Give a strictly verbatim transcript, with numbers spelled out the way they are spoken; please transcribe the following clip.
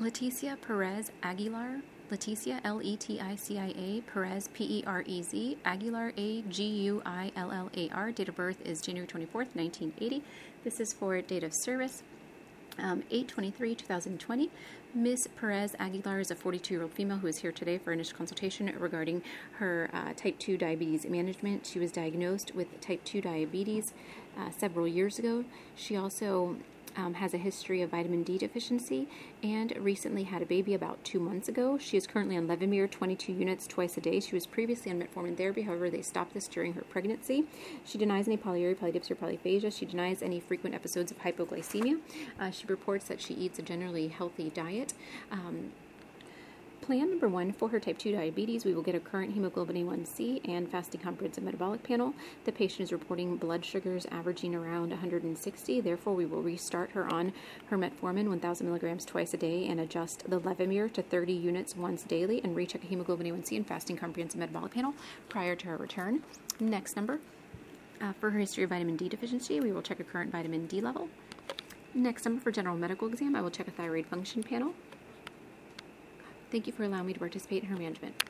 Leticia Perez Aguilar. Leticia, L E T I C I A, Perez, P E R E Z, Aguilar, A G U I L L A R. Date of birth is January twenty-fourth, nineteen eighty. This is for date of service, um, eight twenty-three twenty twenty. Miz Perez Aguilar is a forty-two-year-old female who is here today for initial consultation regarding her uh, type two diabetes management. She was diagnosed with type two diabetes uh, several years ago. She also Um, has a history of vitamin D deficiency and recently had a baby about two months ago. She is currently on Levemir twenty-two units twice a day. She was previously on metformin therapy, however, they stopped this during her pregnancy. She denies any polyuria, polydipsia, or polyphagia. She denies any frequent episodes of hypoglycemia. Uh, she reports that she eats a generally healthy diet. Um, Plan number one, for her type two diabetes, we will get a current hemoglobin A one C and fasting comprehensive metabolic panel. The patient is reporting blood sugars averaging around one hundred sixty. Therefore, we will restart her on her metformin, one thousand milligrams twice a day, and adjust the Levemir to thirty units once daily, and recheck a hemoglobin A one C and fasting comprehensive metabolic panel prior to her return. Next number, uh, for her history of vitamin D deficiency, we will check a current vitamin D level. Next number, for general medical exam, I will check a thyroid function panel. Thank you for allowing me to participate in her management.